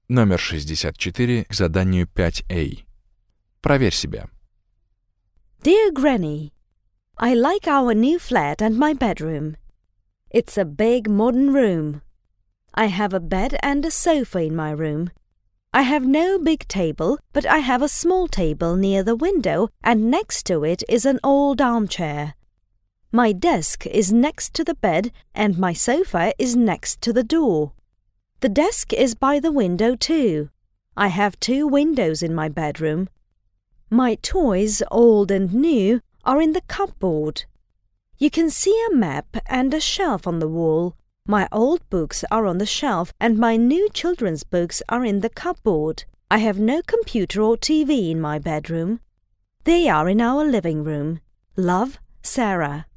Номер 64 к заданию 5A. Проверь себя. Dear Granny, I like our new flat and my bedroom. It's a big modern room. I have a bed and a sofa in my room. I have no big table, but I have a small table near the window, and next to it is an old armchair. My desk is next to the bed, and my sofa is next to the door. The desk is by the window too. I have 2 windows in my bedroom. My toys, old and new, are in the cupboard. You can see a map and a shelf on the wall. My old books are on the shelf, and my new children's books are in the cupboard. I have no computer or TV in my bedroom. They are in our living room. Love, Sarah.